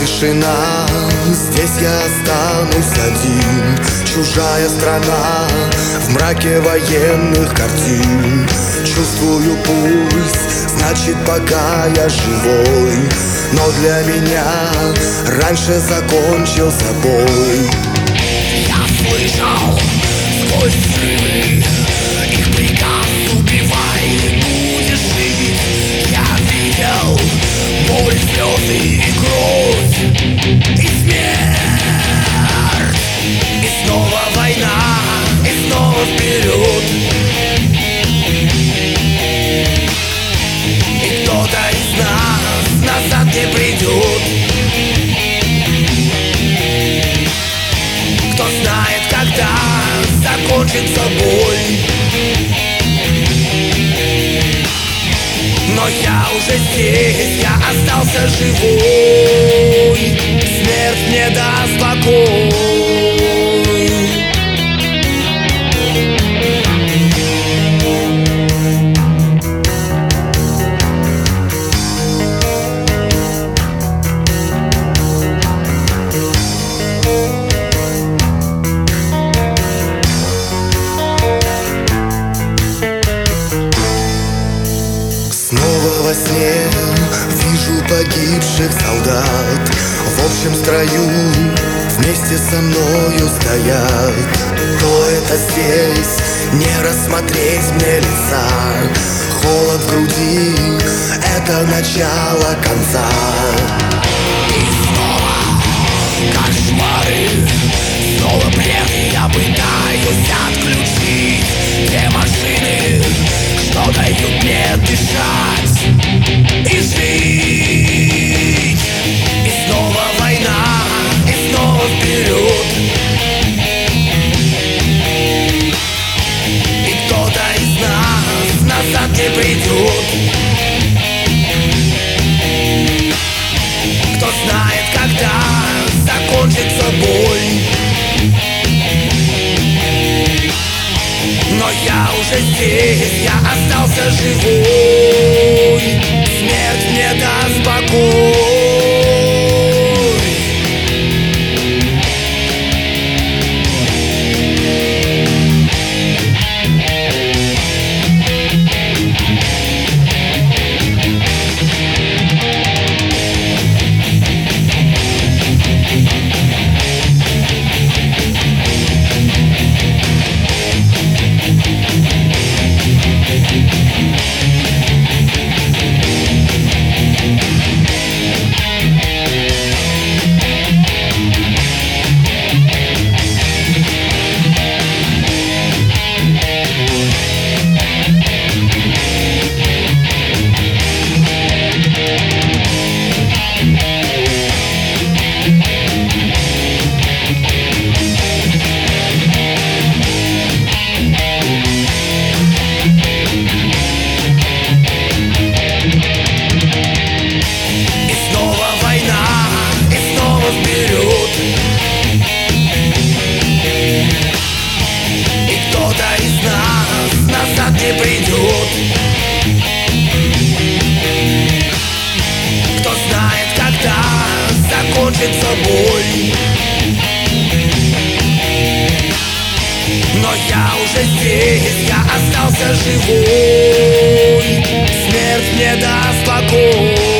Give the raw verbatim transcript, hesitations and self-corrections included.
тишина, здесь я останусь один. Чужая страна в мраке военных картин. Чувствую пульс, значит, пока я живой. Но для меня раньше закончился бой. Я слышал сквозь взрывы их приказ: убивай, будешь жить. Я видел боль, слезы и кровь, и смерть. И снова война, и снова вперед. И кто-то из нас назад не придет. Кто знает, когда закончится боль. Но я уже здесь, я остался живой. Смерть мне даст покой. Снова во сне вижу погибших солдат. В общем строю вместе со мною стоят. Кто это здесь? Не рассмотреть мне лица. Холод в груди — это начало конца. И снова кошмары, снова бред. Я пытаюсь отключить те машины, что дают мне дышать и жить. И снова война, и снова вперед. И кто-то из нас назад не придет. Кто знает, когда закончится боль. Но я уже здесь, я остался живой. Смерть мне даст покой. Не придет. Кто знает, когда закончится боль. Но я уже здесь, я остался живой. Смерть мне даст покой.